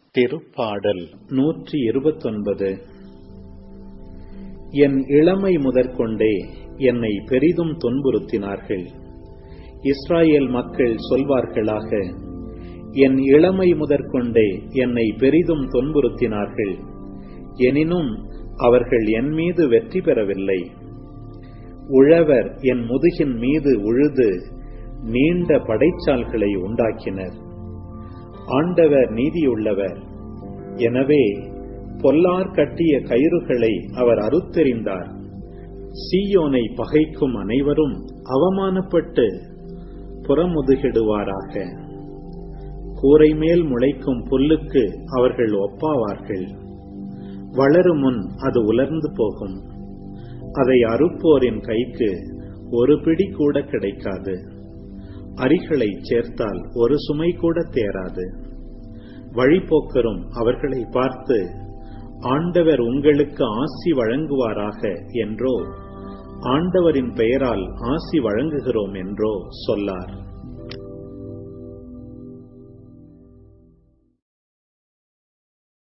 திருப்பாடல் 129. என் இளமை முதற்கொண்டே என்னை பெரிதும் துன்புறுத்தினார்கள். இஸ்ராயேல் மக்கள் சொல்வார்களாக, என் இளமை முதற்கொண்டே என்னை பெரிதும் துன்புறுத்தினார்கள், எனினும் அவர்கள் என் மீது வெற்றி பெறவில்லை. உழவர் என் முதுகின் மீது உழுது நீண்ட படைச்சால்களை உண்டாக்கினர். ஆண்டவர் நீதியுள்ளவர், எனவே பொல்லார் கட்டிய கயிறுகளை அவர் அறுத்தெறிந்தார். சீயோனை பகைக்கும் அனைவரும் அவமானப்பட்டு புறமுதுகிடுவாராக. கூரை மேல் முளைக்கும் புல்லுக்கு அவர்கள் ஒப்பாவார்கள். வளரும் முன் அது உலர்ந்து போகும். அதை அறுப்போரின் கைக்கு ஒரு பிடி கூட கிடைக்காது. அரிகளை சேர்த்தால் ஒரு சுமை கூட தேராது. வழிபோக்கரும் அவர்களை பார்த்து, ஆண்டவர் உங்களுக்கு ஆசி வழங்குவாராக என்றோ, ஆண்டவரின் பெயரால் ஆசி வழங்குகிறோம் என்றோ சொல்லார்.